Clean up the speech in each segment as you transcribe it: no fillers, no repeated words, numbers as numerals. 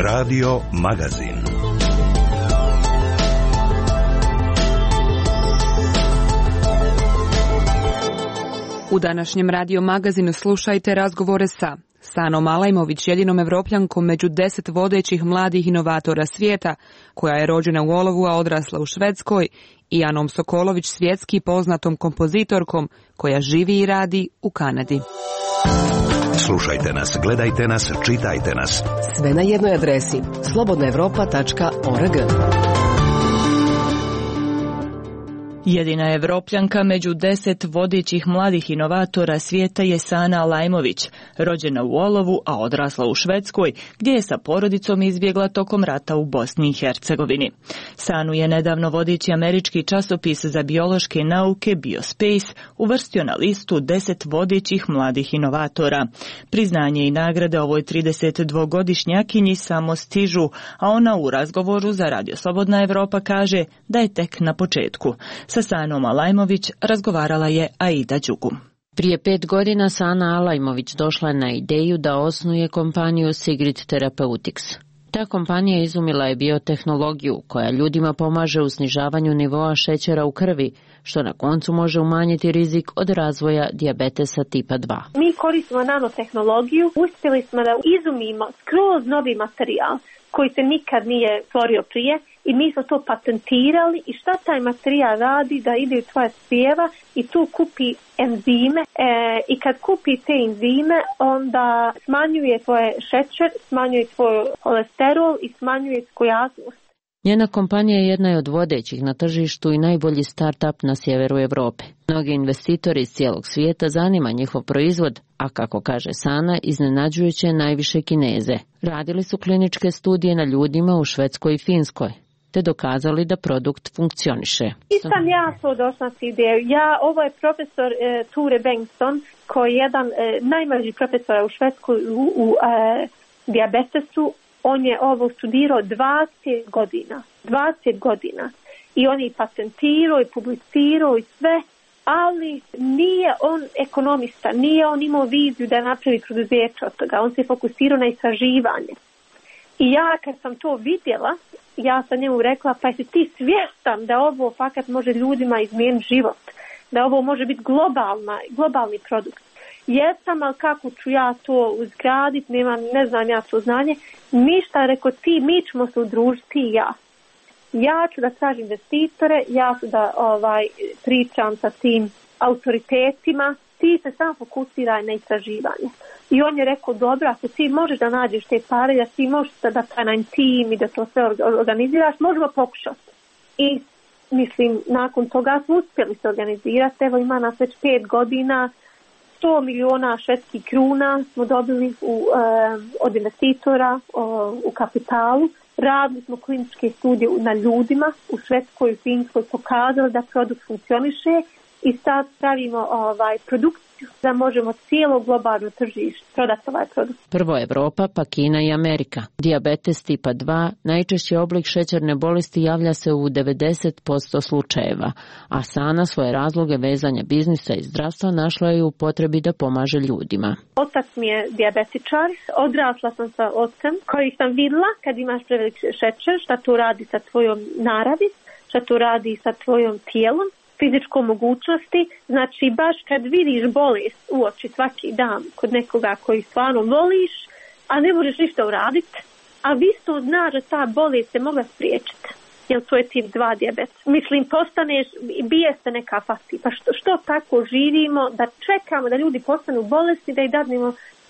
Radio Magazin. U današnjem Radio Magazinu slušajte razgovore sa Sanom Alajmović, jedinom Evropljankom među 10 vodećih mladih inovatora svijeta, koja je rođena u Olovu, a odrasla u Švedskoj, i Anom Sokolović, svjetski poznatom kompozitorkom, koja živi i radi u Kanadi. Slušajte nas, gledajte nas, čitajte nas. Sve na jednoj adresi: slobodnaevropa.org. Jedina Evropljanka među 10 vodećih mladih inovatora svijeta je Sana Alajmović, rođena u Olovu, a odrasla u Švedskoj, gdje je sa porodicom izbjegla tokom rata u Bosni i Hercegovini. Sanu je nedavno vodeći američki časopis za biološke nauke BioSpace uvrstio na listu 10 vodećih mladih inovatora. Priznanje i nagrade ovoj 32-godišnjakinji samo stižu, a ona u razgovoru za Radio Slobodna Evropa kaže da je tek na početku. Sa Sanom Alajmović razgovarala je Aida Đugu. Prije 5 godina Sana Alajmović došla je na ideju da osnuje kompaniju Sigrid Therapeutics. Ta kompanija izumila je biotehnologiju koja ljudima pomaže u snižavanju nivoa šećera u krvi, što na koncu može umanjiti rizik od razvoja dijabetesa tipa 2. Mi koristimo nanotehnologiju, uspjeli smo da izumimo skroz novi materijal koji se nikad nije stvorio prije i mi smo to patentirali. I šta taj materijal radi? Da ide u tvoja crijeva i tu kupi enzime i kad kupi te enzime onda smanjuje tvoje šećer, smanjuje tvoj kolesterol i smanjuje skojaznost. Njena kompanija jedna je od vodećih na tržištu i najbolji start-up na sjeveru Europe. Mnogi investitori iz cijelog svijeta zanima njihov proizvod, a kako kaže Sana, iznenađujuće najviše Kineze. Radili su kliničke studije na ljudima u Švedskoj i Finskoj, te dokazali da produkt funkcioniše. I sam ja to došla s ideju. Ovo je profesor Ture Bengtsson, koji je jedan najmlađi profesora u Švedskoj u dijabetesu. On je ovo studirao 20 godina. 20 godina. I on je patentirao i publicirao i sve, ali nije on ekonomista, nije on imao viziju da napravi preduzeće od toga. On se fokusirao na istraživanje. I ja kad sam to vidjela, ja sam njemu rekla, pa jesi ti svjestan da ovo fakat može ljudima izmijeniti život, da ovo može biti globalni produkt. Jesam, ali kako ću ja to uzgraditi, ne znam ja to znanje. Ništa, rekao ti, mi ćemo se udružiti i ja. Ja ću da tražim investitore, ja ću da pričam sa tim autoritetima, ti se samo fokusiraj na istraživanje. I on je rekao, dobro, ako ti možeš da nađeš te pare, da ti možeš da taj tim i da to sve organiziraš, možemo pokušati. I mislim, nakon toga smo uspjeli se organizirati, evo ima nas već 5 godina, 100 miliona švedskih kruna smo dobili od investitora u kapitalu. Radili smo kliničke studije na ljudima u Švedskoj i Finskoj, pokazali da produkt funkcioniše i sad pravimo produkciju da možemo cijelo globalno tržište prodati ovaj produkt. Prvo Evropa, pa Kina i Amerika. Dijabetes tipa 2, najčešći oblik šećerne bolesti, javlja se u 90% slučajeva, a Sana svoje razloge vezanja biznisa i zdravstva našla je u potrebi da pomaže ljudima. Otac mi je dijabetičar, odrasla sam sa ocem koji sam vidjela kad imaš prevelik šećer, šta to radi sa tvojom naravi, šta to radi sa tvojom tijelom, fizičkom mogućnosti. Znači baš kad vidiš bolest u oči svaki dan kod nekoga koji stvarno voliš, a ne možeš ništa uraditi, a vi to znaš da ta bolest se mogla spriječiti, jer to je tip 2 dijabetes. Mislim, postaneš i bije se neka fasi. Pa što tako živimo da čekamo da ljudi postanu bolesti, da ih dadnemo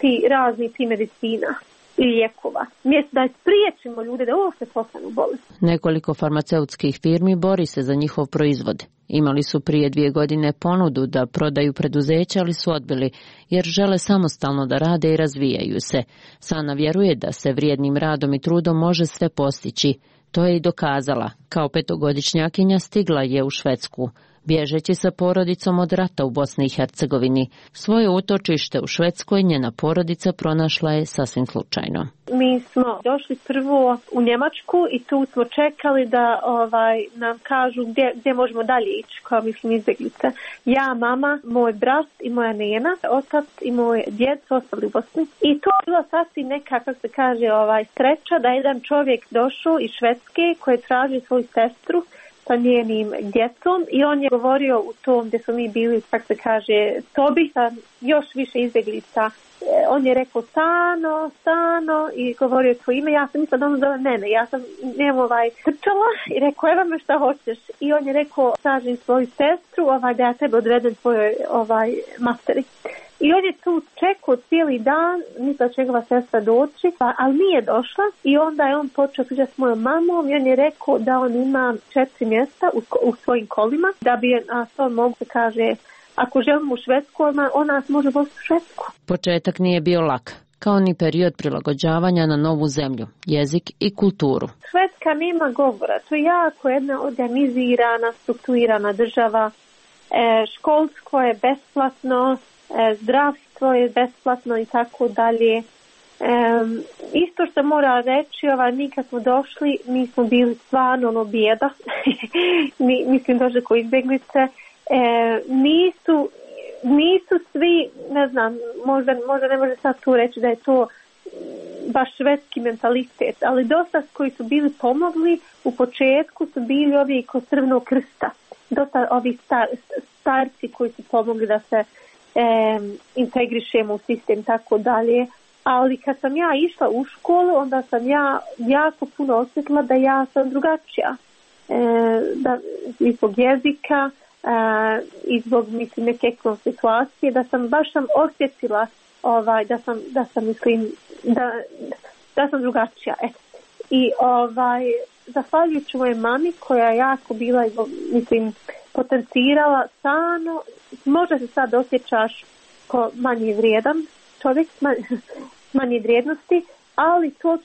ti medicina i lijekova. Mjesto da spriječimo ljude da uopšte postanu bolesti. Nekoliko farmaceutskih firmi bori se za njihov proizvod. Imali su prije 2 godine ponudu da prodaju preduzeća, ali su odbili, jer žele samostalno da rade i razvijaju se. Sana vjeruje da se vrijednim radom i trudom može sve postići. To je i dokazala. Kao 5-godišnjakinja stigla je u Švedsku. Bježeći sa porodicom od rata u Bosni i Hercegovini, svoje utočište u Švedskoj njena porodica pronašla je sasvim slučajno. Mi smo došli prvo u Njemačku i tu smo čekali da nam kažu gdje možemo dalje ići, kao mislim izbjeglice. Ja, mama, moj brat i moja nena, otac i moj djed su ostali u Bosni. I to je bila sasvim neka, kako se kaže, sreća da jedan čovjek došao iz Švedske koji traži svoju sestru sa njenim djecom i on je govorio u tom gdje smo mi bili, kako se kaže, sobi sa još više izbjeglica. On je rekao Sano i govorio tvoje ime, ja sam mislila da on zove mene, ja sam njemu trčala i rekao evo me šta hoćeš i on je rekao tražim svoju sestru da ja tebe odvedem tvojoj materi. I on je tu čekao cijeli dan, mislila će njegova sestra doći, ali nije došla i onda je on počeo pričati s mojom mamom i on je rekao da on ima 4 mjesta u svojim kolima, da bi on mogu se kaže, ako želimo u Švedsku, on nas može voziti u Švedsku. Početak nije bio lak, kao ni period prilagođavanja na novu zemlju, jezik i kulturu. Švedska nema govora, to je jako jedna organizirana, strukturirana država, školstvo je besplatno, zdravstvo je besplatno i tako dalje. Isto što mora reći, mi kad smo došli, mi smo bili stvarno bijeda, mislim došli ko izbjeglice, nisu svi, ne znam, možda ne može sad tu reći da je to baš švedski mentalitet, ali dosta koji su bili pomogli u početku su bili ovi kod Crvenog krsta, dosta ovi starci koji su pomogli da se integrišemo u sistem tako dalje, ali kad sam ja išla u školu onda sam ja jako puno osjetila da ja sam drugačija, i zbog jezika i zbog mislim neke situacije, da sam baš osjetila da sam mislim da sam drugačija. I zahvaljujući moje mami koja je jako bila mislim potencirala stano, možda se sad osjećaš ko manje vrijedan čovjek, manje vrijednosti, ali to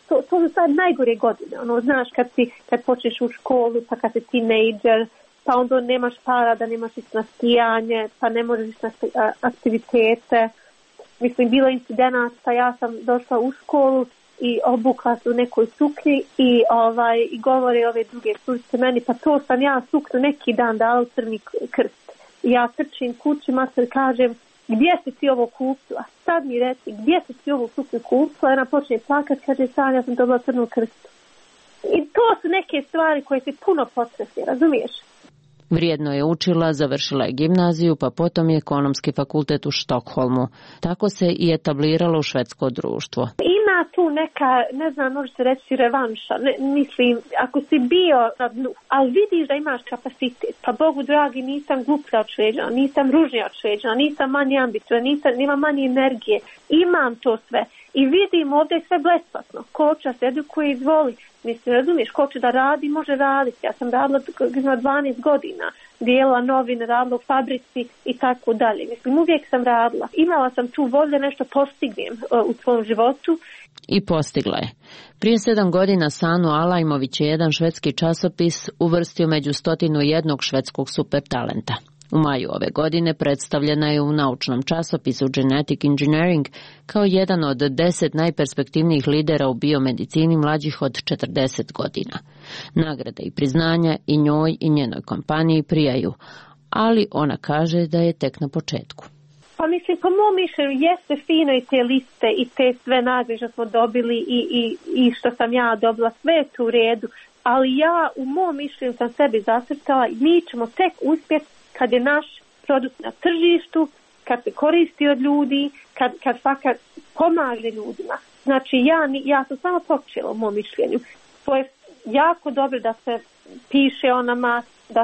su sad najgore godine. Znaš, kad počneš u školu, pa kad si teenager, pa onda nemaš para da nemaš ići na skijanje, pa ne možeš ići na aktivitete. Mislim, bilo incidenata, ja sam došla u školu i obukla se u nekoj suknji i govore ove druge curice meni, pa to sam ja suknu neki dan dala u Crni krst. I ja trčim kući, mater kažem, gdje si ti ovo kupila? Sad mi reci, gdje si ti ovo suknju kupila? Ona počne plakat, kaže, sad ja sam dobila Crnu krstu. I to su neke stvari koje se puno potrese, razumiješ? Vrijedno je učila, završila je gimnaziju, pa potom je ekonomski fakultet u Štokholmu. Tako se i etabliralo u švedsko društvo. Ima tu neka, ne znam, može se reći revanša. Mislim, ako si bio na dnu, ali vidiš da imaš kapacitet, pa Bogu dragi, nisam gluplja od Šveđana, nisam ružnija od Šveđana, nisam manje ambiciozna, nimam manje energije, imam to sve. I vidim ovdje sve besplatno. Ko će se edukuje, izvoli. Mislim, razumiješ, ko će da radi, može raditi. Ja sam radila 12 godina, dijela novine, radila u fabrici i tako dalje. Mislim, uvijek sam radila. Imala sam tu volju da nešto postignem u svom životu. I postigla je. Prije 7 godina Sanu Alajmović je jedan švedski časopis uvrstio među 101 švedskog supertalenta. U maju ove godine predstavljena je u naučnom časopisu Genetic Engineering kao jedan od 10 najperspektivnijih lidera u biomedicini mlađih od 40 godina. Nagrade i priznanja i njoj i njenoj kompaniji prijaju, ali ona kaže da je tek na početku. Pa mislim, po mom mišljenju jeste fino i te liste i te sve nagrade što smo dobili i što sam ja dobila, sve je tu u redu, ali ja u mom mišljenju sam sebi zacrtala i mi ćemo tek uspjeti kad je naš produkt na tržištu, kad se koristi od ljudi, kad fakat pomaže ljudima. Znači ja sam samo počela u mom mišljenju. To je jako dobro da se piše o nama,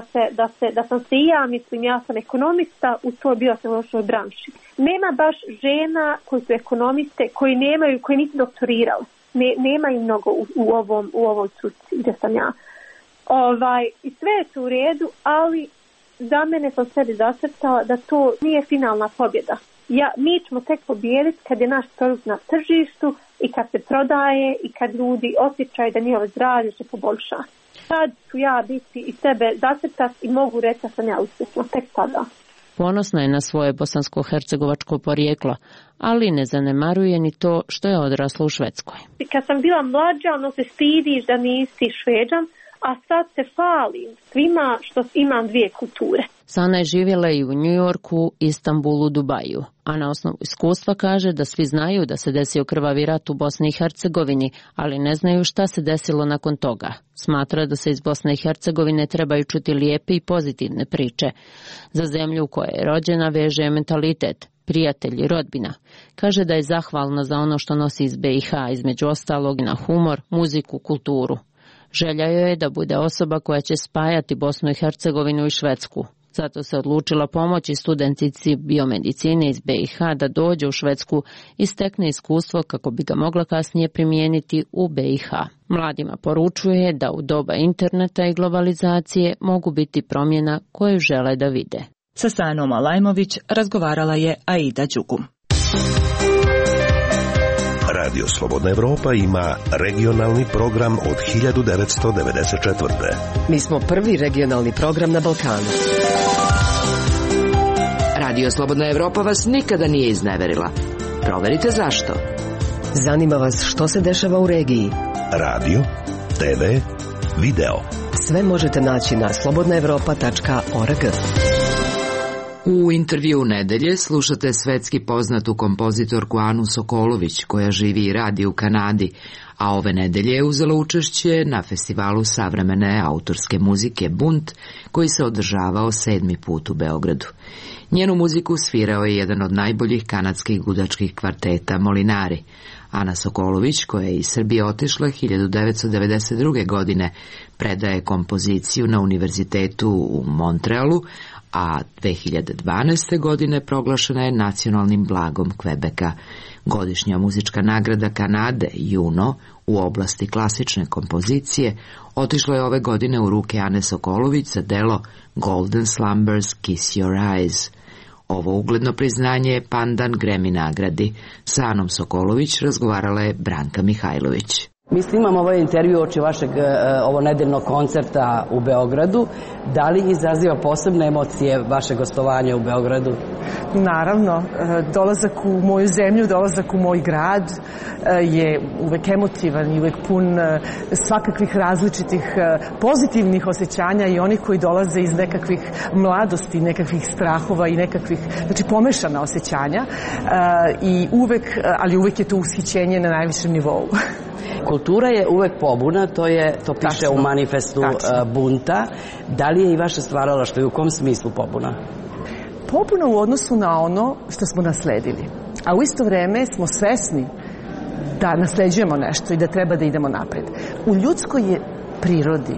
da sam se i ja, mislim, ja sam ekonomista u toj biotehnološkoj branši. Nema baš žena koji su ekonomiste, koji nisu doktorirali. Nema i mnogo u ovoj struci gdje sam ja. I sve je tu u redu, ali za mene sam sebi zacrtala da to nije finalna pobjeda. Mi ćemo tek pobijediti kad je naš produkt na tržištu i kad se prodaje i kad ljudi osjećaju da njihovo zdravlje se poboljša. Sad ću ja biti i sebe zacrtati i mogu reći da sam ja uspješna tek tada. Ponosna je na svoje bosansko-hercegovačko porijeklo, ali ne zanemaruje ni to što je odrasla u Švedskoj. Kad sam bila mlađa, se stidiš da nisi Šveđan, a sad se falim svima što imam dvije kulture. Sana je živjela i u Njujorku, Istanbulu, Dubaju, a na osnovu iskustva kaže da svi znaju da se desio krvavi rat u Bosni i Hercegovini, ali ne znaju šta se desilo nakon toga. Smatra da se iz Bosne i Hercegovine trebaju čuti lijepe i pozitivne priče. Za zemlju u kojoj je rođena veže mentalitet, prijatelji, rodbina. Kaže da je zahvalna za ono što nosi iz BiH, između ostalog na humor, muziku, kulturu. Želja joj je da bude osoba koja će spajati Bosnu i Hercegovinu i Švedsku. Zato se odlučila pomoći studentici biomedicine iz BiH da dođe u Švedsku i stekne iskustvo kako bi ga mogla kasnije primijeniti u BiH. Mladima poručuje da u doba interneta i globalizacije mogu biti promjena koju žele da vide. Sa Sanom Alajmović razgovarala je Aida Đugum. Radio Slobodna Evropa ima regionalni program od 1994. Mi smo prvi regionalni program na Balkanu. Radio Slobodna Evropa vas nikada nije izneverila. Proverite zašto. Zanima vas što se dešava u regiji. Radio, TV, video. Sve možete naći na slobodnaevropa.org. U intervju nedelje slušate svetski poznatu kompozitorku Anu Sokolović, koja živi i radi u Kanadi, a ove nedelje je uzela učešće na festivalu savremene autorske muzike Bunt, koji se održavao 7. put u Beogradu. Njenu muziku svirao je jedan od najboljih kanadskih gudačkih kvarteta Molinari. Ana Sokolović, koja je iz Srbije otišla 1992. godine, predaje kompoziciju na univerzitetu u Montrealu, a 2012. godine proglašena je nacionalnim blagom Kvebeka. Godišnja muzička nagrada Kanade, Juno, u oblasti klasične kompozicije, otišla je ove godine u ruke Ane Sokolović za delo Golden Slumbers Kiss Your Eyes. Ovo ugledno priznanje je pandan Grammy nagradi. Sa Anom Sokolović razgovarala je Branka Mihajlović. Mi snimamo ovaj intervju oči vašeg ovo nedeljnog koncerta u Beogradu. Da li izaziva posebne emocije vaše gostovanje u Beogradu? Naravno, dolazak u moju zemlju, dolazak u moj grad je uvek emotivan i uvek pun svakakvih različitih pozitivnih osjećanja i oni koji dolaze iz nekakvih mladosti, nekakvih strahova i nekakvih, znači pomešana osjećanja i uvek, ali uvek je to ushićenje na najvišem nivou. Kultura je uvek pobuna, to piše u manifestu Bunta. Da li je i vaše stvaralaštvo i u kom smislu pobuna? Pobuna u odnosu na ono što smo nasledili. A u isto vreme smo svesni da nasleđujemo nešto i da treba da idemo napred. U ljudskoj je prirodi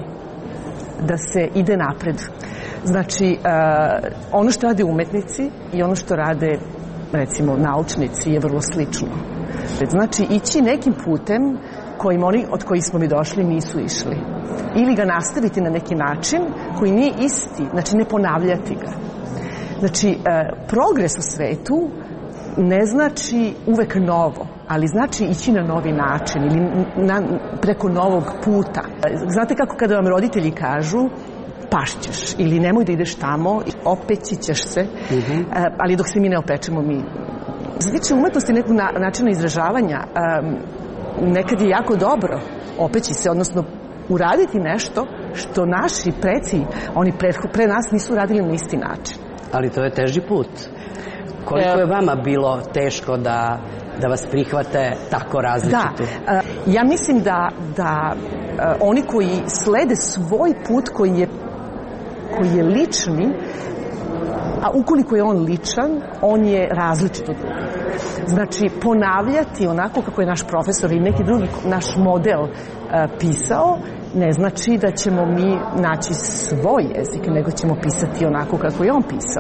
da se ide napred. Znači, ono što rade umetnici i ono što rade, recimo, naučnici je vrlo slično. Znači, ići nekim putem kojim oni od kojih smo mi došli nisu išli. Ili ga nastaviti na neki način koji nije isti, znači ne ponavljati ga. Znači, progres u svetu ne znači uvek novo, ali znači ići na novi način ili preko novog puta. Znate kako kada vam roditelji kažu pašćeš ili nemoj da ideš tamo, opeći ćeš se, ali dok se mi ne opečemo mi. Što se tiče umetnosti nekog načina izražavanja, nekad je jako dobro opeći se, odnosno uraditi nešto što naši preci, oni pre nas nisu radili na isti način. Ali to je teži put. Koliko je vama bilo teško da vas prihvate tako različito? Da, ja mislim da oni koji slede svoj put koji je lični, a ukoliko je on ličan, on je različit od drugih. Znači, ponavljati onako kako je naš profesor i neki drugi naš model pisao, ne znači da ćemo mi naći svoj jezik, nego ćemo pisati onako kako je on pisao.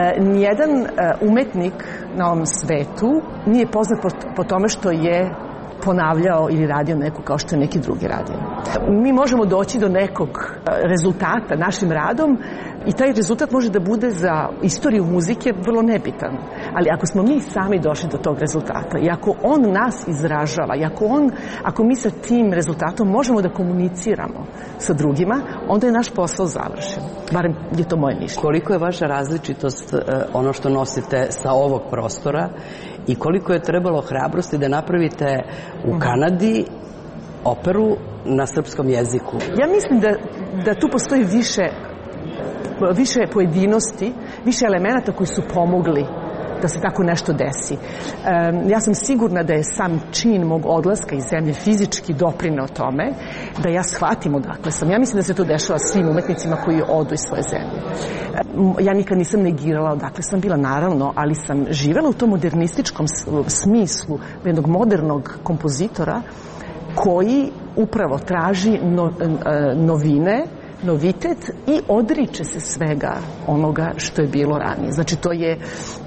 Nijedan umetnik na ovom svetu nije poznat po tome što je ponavljao ili radio neku kao što je neki drugi radio. Mi možemo doći do nekog rezultata našim radom i taj rezultat može da bude za istoriju muzike vrlo nebitan. Ali ako smo mi sami došli do tog rezultata i ako on nas izražava i ako mi sa tim rezultatom možemo da komuniciramo sa drugima, onda je naš posao završen. Barem je to moje mišljenje. Koliko je vaša različitost ono što nosite sa ovog prostora i koliko je trebalo hrabrosti da napravite u Kanadi operu na srpskom jeziku? Ja mislim da tu postoji više pojedinosti, više elemenata koji su pomogli da se tako nešto desi. Ja sam sigurna da je sam čin mog odlaska iz zemlje fizički doprineo tome da ja shvatim odakle sam. Ja mislim da se to dešava svim umetnicima koji odu iz svoje zemlje. Ja nikad nisam negirala odakle sam bila, naravno, ali sam živela u tom modernističkom smislu jednog modernog kompozitora koji upravo traži novine, novitet i odriče se svega onoga što je bilo ranije. Znači, to je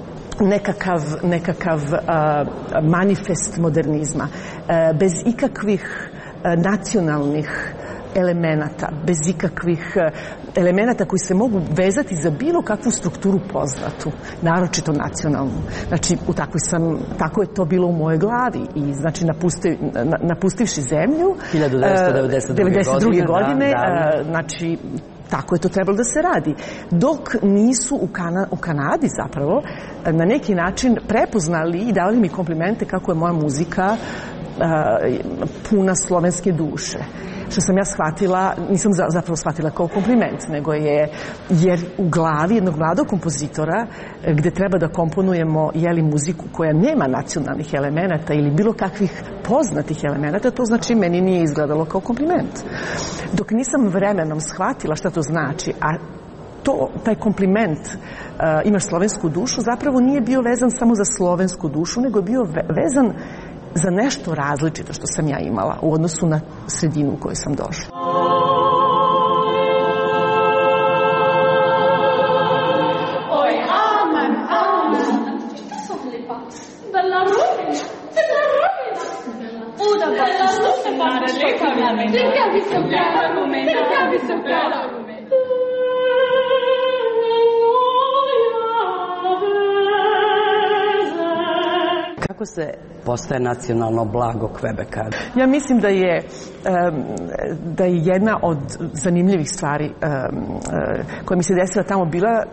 nekakav manifest modernizma, bez ikakvih nacionalnih elemenata, bez ikakvih elemenata koji se mogu vezati za bilo kakvu strukturu poznatu, naročito nacionalnu. Znači, tako je to bilo u mojoj glavi i znači napustivši zemlju 1992. godine, znači tako je to trebalo da se radi. Dok nisu u Kanadi zapravo na neki način prepoznali i dali mi komplimente kako je moja muzika puna slovenske duše. Što sam ja shvatila, nisam zapravo shvatila kao kompliment, nego jer u glavi jednog mladog kompozitora gde treba da komponujemo muziku koja nema nacionalnih elemenata ili bilo kakvih poznatih elemenata, to znači meni nije izgledalo kao kompliment. Dok nisam vremenom shvatila šta to znači, a taj kompliment imaš slovensku dušu, zapravo nije bio vezan samo za slovensku dušu, nego je bio vezan za nešto različito što sam ja imala u odnosu na sredinu u kojoj sam došla. Oj, amen, amen. Što su lipa? Bella rovina. Bella rovina. Uda, bella rovina. Perché vi so bella rovina? Perché vi so bella rovina? Kako se postaje nacionalno blago Kvebeka? Ja mislim da je jedna od zanimljivih stvari koja mi se desila tamo bila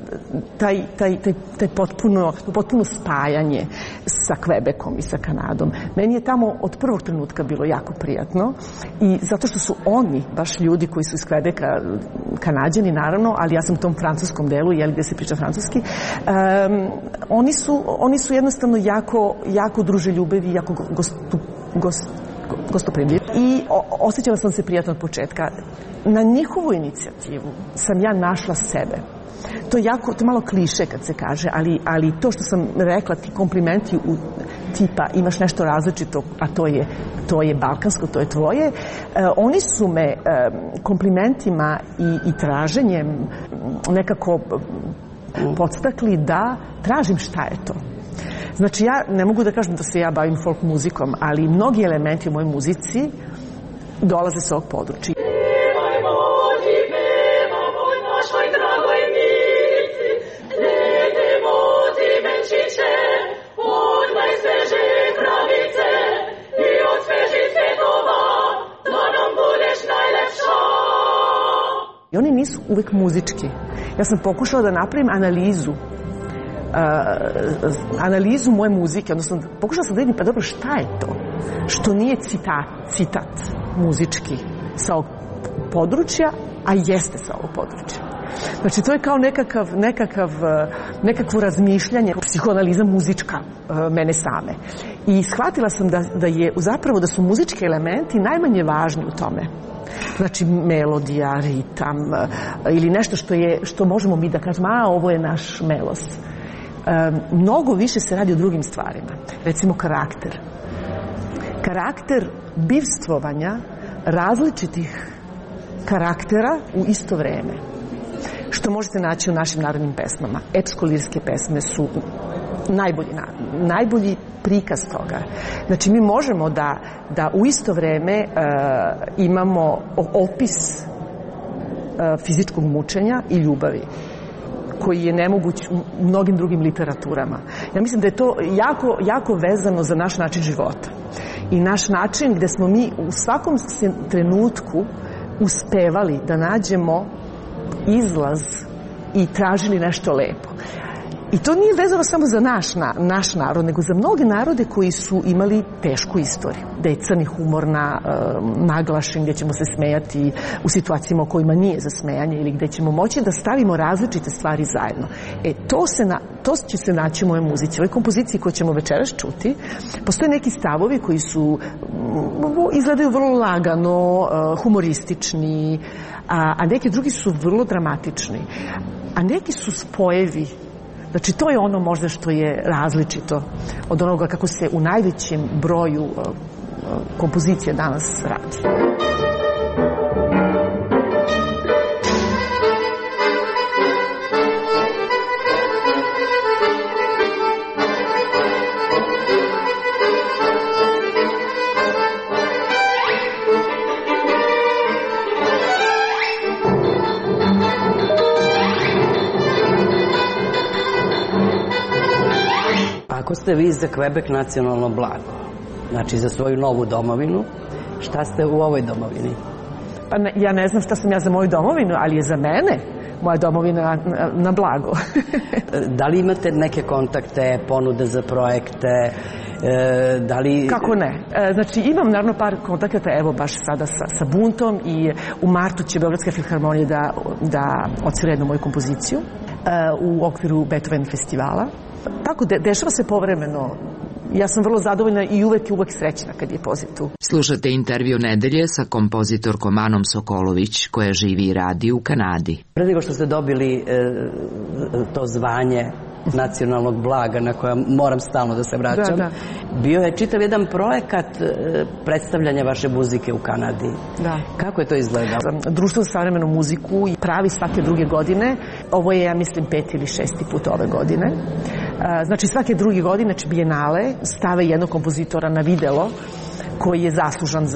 taj potpuno spajanje sa Kvebekom i sa Kanadom. Meni je tamo od prvog trenutka bilo jako prijatno i zato što su oni, baš ljudi koji su iz Kvebeka, Kanađani naravno, ali ja sam u tom francuskom delu, gde se priča francuski, oni su jednostavno jako druželjubivi, jako gostoprimljivi i osjećala sam se prijatno od početka. Na njihovu inicijativu sam ja našla sebe. To je malo kliše kad se kaže, ali to što sam rekla, ti komplimenti tipa imaš nešto različito, a to je balkansko, to je tvoje, oni su me komplimentima i traženjem nekako podstakli da tražim šta je to. Znači, ja ne mogu da kažem da se ja bavim folk muzikom, ali mnogi elementi u mojoj muzici dolaze s ovog područja. I oni nisu uvek muzički. Ja sam pokušala da napravim analizu moje muzike, odnosno pokušala sam da vidim, pa dobro, šta je to? Što nije citat muzički sa ovog područja, a jeste sa ovog područja. Znači, to je kao nekakvo razmišljanje, psihoanaliza muzička mene same. I shvatila sam da su muzički elementi najmanje važni u tome. Znači, melodija, ritam ili nešto što možemo mi da kažemo, ovo je naš melost. Mnogo više se radi o drugim stvarima. Recimo, karakter bivstvovanja različitih karaktera u isto vreme. Što možete naći u našim narodnim pesmama. Epsko-lirske pesme su najbolji prikaz toga. Znači, mi možemo da u isto vreme imamo opis fizičkog mučenja i ljubavi, koji je nemoguć u mnogim drugim literaturama. Ja mislim da je to jako vezano za naš način života. I naš način gde smo mi u svakom trenutku uspevali da nađemo izlaz i tražili nešto lepo. I to nije vezano samo za naš narod, nego za mnoge narode koji su imali tešku istoriju. Da je crni humor naglašen, gde ćemo se smejati u situacijama u kojima nije za smejanje ili gde ćemo moći da stavimo različite stvari zajedno. To će se naći u mojoj muzici. U ovoj kompoziciji koju ćemo večeras čuti, postoje neki stavovi koji izgledaju vrlo lagano, humoristični, a neki drugi su vrlo dramatični. A neki su spojevi. Znači, to je ono možda što je različito od onoga kako se u najvećem broju kompozicija danas radi. Ako ste vi za Kvebek nacionalno blago, znači za svoju novu domovinu, šta ste u ovoj domovini? Pa ja ne znam šta sam ja za moju domovinu, ali je za mene moja domovina na blago. Da li imate neke kontakte, ponude za projekte? Kako ne? Znači, imam naravno par kontakata, evo baš sada sa Buntom, i u martu će Beogradska filharmonija da odsvira jednu moju kompoziciju u okviru Beethoven festivala. Tako, dešava se povremeno. Ja sam vrlo zadovoljna i uvek srećna kad je poziv tu. Slušate intervju nedelje sa kompozitorkom Anom Sokolović, koja živi i radi u Kanadi. Pre nego što ste dobili to zvanje nacionalnog blaga, na koja moram stalno da se vraćam, bio je čitav jedan projekat predstavljanja vaše muzike u Kanadi. Da. Kako je to izgledalo? Društvo za savremenu muziku pravi svake druge godine. Ovo je, ja mislim, 5. ili 6. put ove godine. Znači, svake druge godine, znači Bijenale, stave jednog kompozitora na videlo koji je zaslužan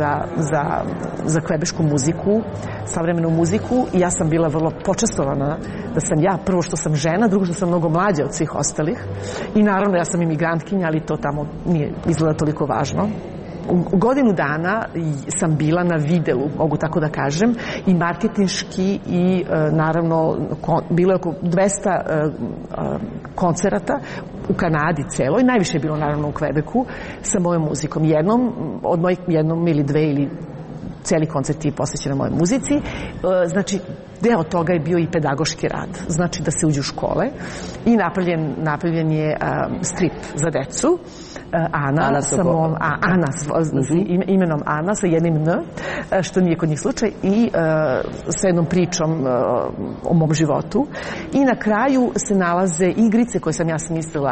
za kvebešku muziku, savremenu muziku, i ja sam bila vrlo počastovana da sam ja, prvo što sam žena, drugo što sam mnogo mlađa od svih ostalih, i naravno ja sam imigrantkinja, ali to tamo nije izgleda toliko važno. U godinu dana sam bila na videlu, mogu tako da kažem, i marketinški, i naravno bilo je oko 200 koncerata u Kanadi celoj, najviše je bilo naravno u Kvebeku sa mojom muzikom. Jednom ili dve ili celi koncert je posvećen mojoj muzici. Znači, deo toga je bio i pedagoški rad. Znači da se uđe u škole, i napravljen je strip za decu. Ana imenom Ana sa jednim N, što nije kod njih slučaj, i sa jednom pričom o mom životu. I na kraju se nalaze igrice koje sam ja smislila,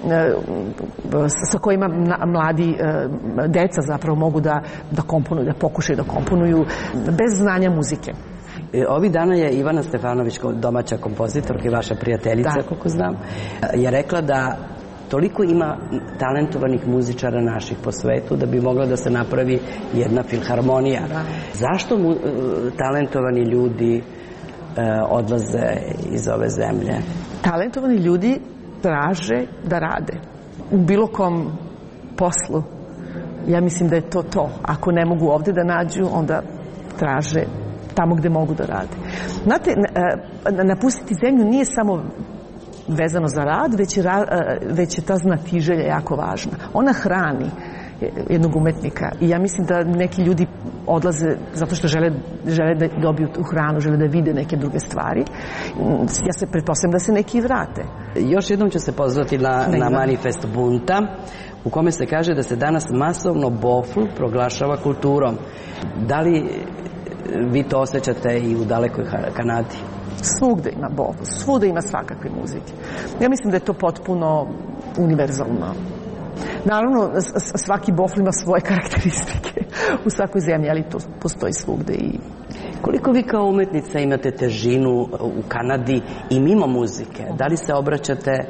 sa kojima mladi deca zapravo mogu da komponuju, da pokušaju da komponuju bez znanja muzike. Ovih dana je Ivana Stefanović, domaća kompozitorka i vaša prijateljica, koliko znam, je rekla da toliko ima talentovanih muzičara naših po svetu da bi mogla da se napravi jedna filharmonija. Zašto talentovani ljudi odlaze iz ove zemlje? Talentovani ljudi traže da rade u bilo kom poslu. Ja mislim da je to. Ako ne mogu ovde da nađu, onda traže tamo gde mogu da rade. Znate, napustiti zemlju nije samo vezano za rad, već je ta znatiželja jako važna. Ona hrani jednog umetnika, i ja mislim da neki ljudi odlaze zato što žele da dobiju tu hranu, žele da vide neke druge stvari. Ja se pretpostavljam da se neki vrate. Još jednom ću se pozvati na manifest Bunta, u kome se kaže da se danas masovno bofl proglašava kulturom. Da li vi to osjećate i u dalekoj Kanadi? Svugde ima bofl, svugde ima svakakve muzike. Ja mislim da je to potpuno univerzalno. Naravno, svaki bofl ima svoje karakteristike u svakoj zemlji, ali to postoji svugde. Koliko vi kao umetnica imate težinu u Kanadi i mimo muzike? Da li se obraćate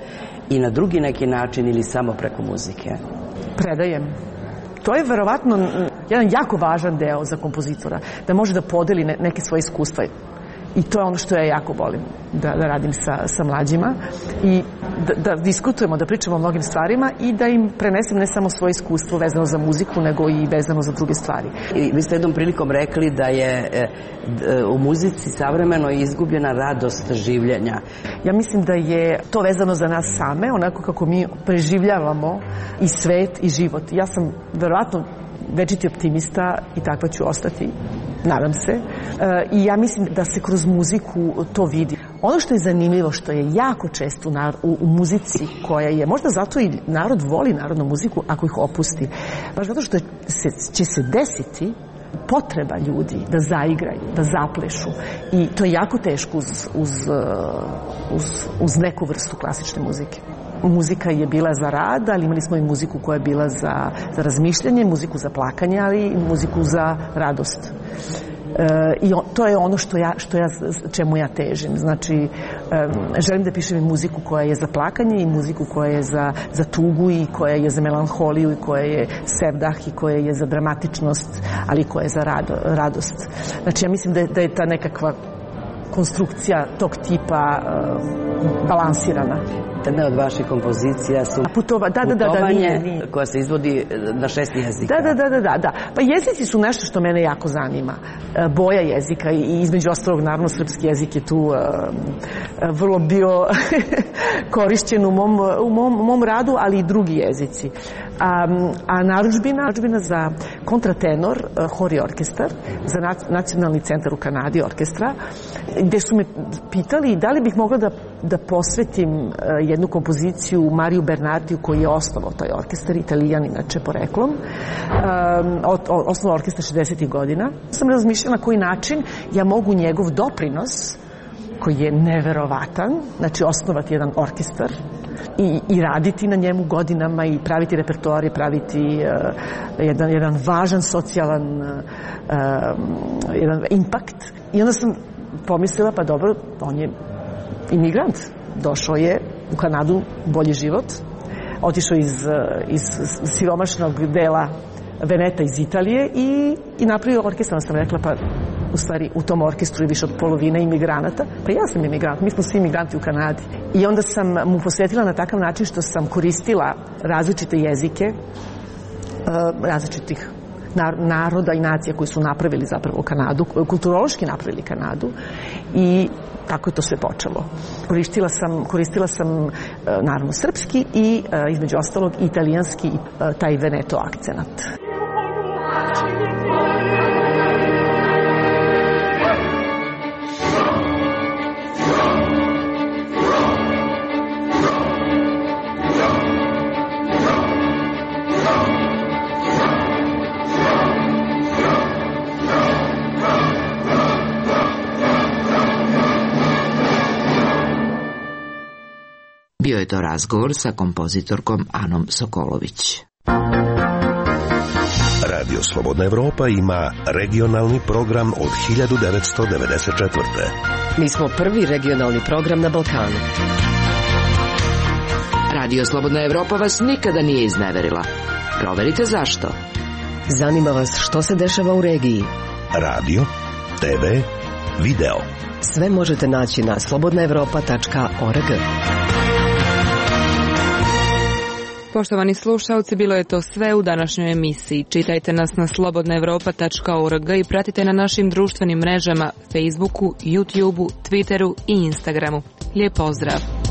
i na drugi neki način ili samo preko muzike? Predajem. To je verovatno jedan jako važan deo za kompozitora, da može da podeli neke svoje iskustva. I to je ono što ja jako volim da radim sa mlađima i da diskutujemo, da pričamo o mnogim stvarima i da im prenesem ne samo svoje iskustvo vezano za muziku, nego i vezano za druge stvari. I vi ste jednom prilikom rekli da je u muzici savremeno izgubljena radost življenja. Ja mislim da je to vezano za nas same, onako kako mi preživljavamo i svet i život. Ja sam verovatno večiti optimista i takva ću ostati, nadam se. I ja mislim da se kroz muziku to vidi. Ono što je zanimljivo, što je jako često u muzici koja je, možda zato i narod voli narodnu muziku ako ih opusti, baš zato što će se desiti potreba ljudi da zaigraju, da zaplešu. I to je jako teško uz neku vrstu klasične muzike. Muzika je bila za rad, ali imali smo i muziku koja je bila za razmišljanje, muziku za plakanje, ali i muziku za radost. I to je ono čemu ja težim. Znači, želim da pišem i muziku koja je za plakanje i muziku koja je za tugu i koja je za melanholiju i koja je sevdah i koja je za dramatičnost, ali koja je za radost. Znači, ja mislim da je ta nekakva konstrukcija tog tipa balansirana. Jedna od vaših kompozicija su putovanje koja se izvodi na 6 jezika. Da. Pa jezici su nešto što mene jako zanima. Boja jezika i između ostalog naravno srpski jezik je tu vrlo bio korišćen u mom radu, ali i drugi jezici. A narudžbina za kontratenor, hor i orkestar, za Nacionalni centar u Kanadi orkestra, gde su me pitali da li bih mogla da posvetim jednu kompoziciju Mariju Bernardiju koji je osnovao taj orkestar, Italijan inače poreklom, osnovao orkestar 60. godina. Sam razmišljala na koji način ja mogu njegov doprinos, koji je neverovatan, znači osnovati jedan orkestar i raditi na njemu godinama i praviti repertoar, praviti jedan važan socijalan jedan impakt. I onda sam pomislila, pa dobro, on je imigrant, došao je u Kanadu, bolji život, otišao iz siromašnog dela Veneta iz Italije i napravio orkestar. Onda sam rekla, pa u stvari u tom orkestru je više od polovine imigranata. Pa ja sam imigrant, mi smo svi imigranti u Kanadi. I onda sam mu posvetila na takav način što sam koristila različite jezike, različitih naroda i nacija koji su napravili zapravo Kanadu, kulturološki napravili Kanadu i tako je to sve počelo. Koristila sam naravno srpski i između ostalog italijanski taj Veneto akcenat. Bio je to razgovor sa kompozitorkom Anom Sokolović. Radio Slobodna Evropa ima regionalni program od 1994. Mi smo prvi regionalni program na Balkanu. Radio Slobodna Evropa vas nikada nije izneverila. Proverite zašto. Zanima vas što se dešava u regiji. Radio, TV, video. Sve možete naći na slobodnaevropa.org. Poštovani slušalci, bilo je to sve u današnjoj emisiji. Čitajte nas na slobodnaevropa.org i pratite na našim društvenim mrežama Facebooku, YouTubeu, Twitteru i Instagramu. Lijep pozdrav!